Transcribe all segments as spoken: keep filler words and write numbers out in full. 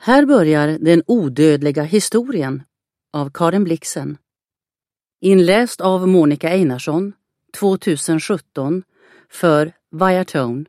Här börjar Den odödliga historien av Karin Blixen. Inläst av Monica Einarsson tjugosjutton för Viatone.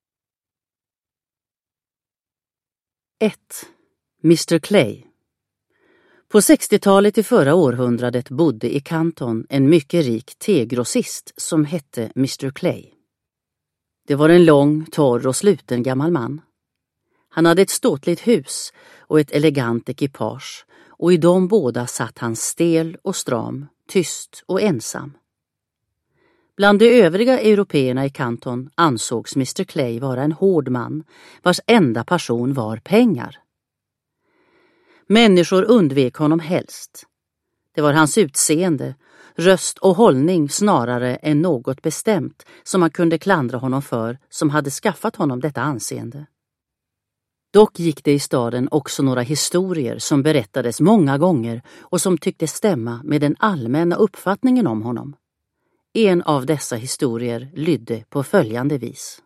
ett. mister Clay. På sextiotalet i förra århundradet bodde i Canton en mycket rik tegrossist som hette mister Clay. Det var en lång, torr och sluten gammal man. Han hade ett ståtligt hus och ett elegant ekipage, och i de båda satt han stel och stram, tyst och ensam. Bland de övriga européerna i Canton ansågs mister Clay vara en hård man, vars enda passion var pengar. Människor undvek honom helst. Det var hans utseende, röst och hållning snarare än något bestämt som man kunde klandra honom för som hade skaffat honom detta anseende. Dock gick det i staden också några historier som berättades många gånger och som tyckte stämma med den allmänna uppfattningen om honom. En av dessa historier lydde på följande vis.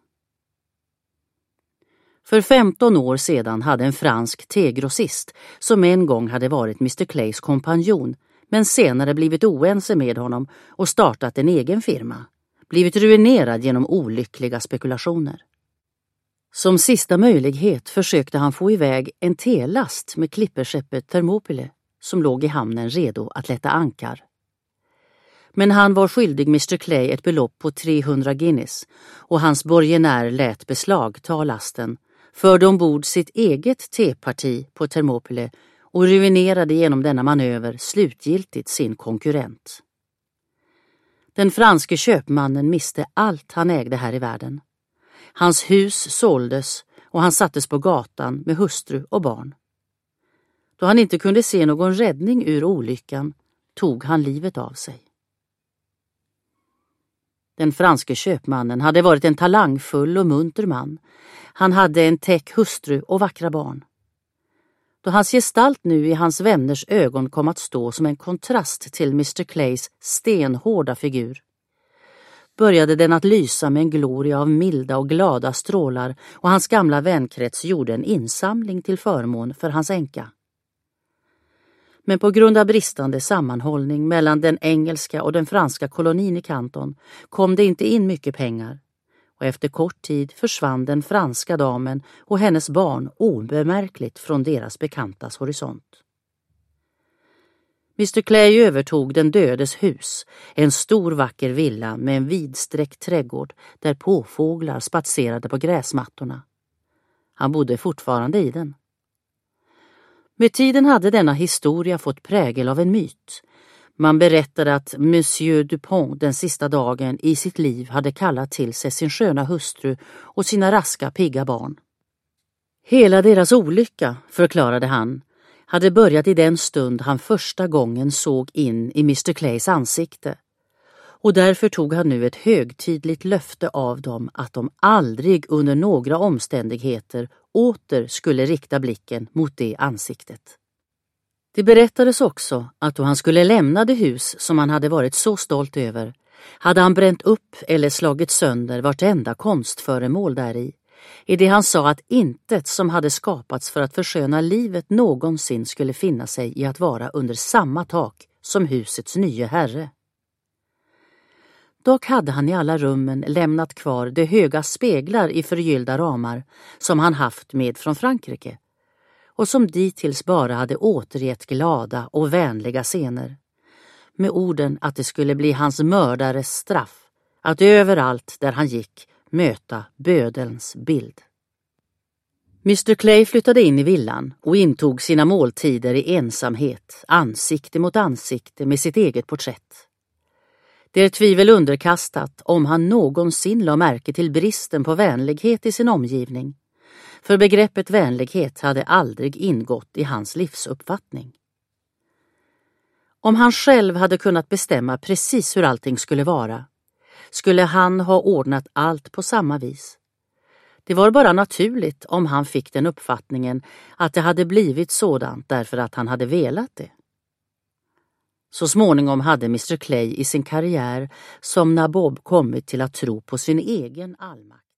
För femton år sedan hade en fransk tegrossist, som en gång hade varit mister Clays kompanjon, men senare blivit oense med honom och startat en egen firma, blivit ruinerad genom olyckliga spekulationer. Som sista möjlighet försökte han få iväg en telast med klipperskeppet Thermopyle som låg i hamnen redo att lätta ankar. Men han var skyldig mister Clay ett belopp på trehundra guineas och hans borgenär lät beslagta lasten, förde ombord sitt eget teparti på Thermopyle och ruinerade genom denna manöver slutgiltigt sin konkurrent. Den franske köpmannen miste allt han ägde här i världen. Hans hus såldes och han sattes på gatan med hustru och barn. Då han inte kunde se någon räddning ur olyckan tog han livet av sig. Den franske köpmannen hade varit en talangfull och munter man. Han hade en täck hustru och vackra barn. Då hans gestalt nu i hans vänners ögon kom att stå som en kontrast till mister Clays stenhårda figur, började den att lysa med en gloria av milda och glada strålar, och hans gamla vänkrets gjorde en insamling till förmån för hans änka. Men på grund av bristande sammanhållning mellan den engelska och den franska kolonin i Canton kom det inte in mycket pengar, och efter kort tid försvann den franska damen och hennes barn obemärkligt från deras bekantas horisont. mister Clay övertog den dödes hus, en stor vacker villa med en vidsträckt trädgård där påfåglar spatserade på gräsmattorna. Han bodde fortfarande i den. Med tiden hade denna historia fått prägel av en myt. Man berättade att monsieur Dupont den sista dagen i sitt liv hade kallat till sig sin sköna hustru och sina raska pigga barn. Hela deras olycka, förklarade han, hade börjat i den stund han första gången såg in i mister Clays ansikte, och därför tog han nu ett högtidligt löfte av dem att de aldrig under några omständigheter åter skulle rikta blicken mot det ansiktet. Det berättades också att då han skulle lämna det hus som han hade varit så stolt över, hade han bränt upp eller slagit sönder vartenda konstföremål där i, i det han sa att intet som hade skapats för att försköna livet någonsin skulle finna sig i att vara under samma tak som husets nya herre. Dock hade han i alla rummen lämnat kvar de höga speglar i förgyllda ramar som han haft med från Frankrike, och som dittills bara hade återgett glada och vänliga scener, med orden att det skulle bli hans mördares straff att överallt där han gick möta bödelns bild. mister Clay flyttade in i villan och intog sina måltider i ensamhet, ansikte mot ansikte med sitt eget porträtt. Det är tvivel underkastat om han någonsin la märke till bristen på vänlighet i sin omgivning, för begreppet vänlighet hade aldrig ingått i hans livsuppfattning. Om han själv hade kunnat bestämma precis hur allting skulle vara, skulle han ha ordnat allt på samma vis. Det var bara naturligt om han fick den uppfattningen att det hade blivit sådant därför att han hade velat det. Så småningom hade mister Clay i sin karriär som nabob kommit till att tro på sin egen allmakt.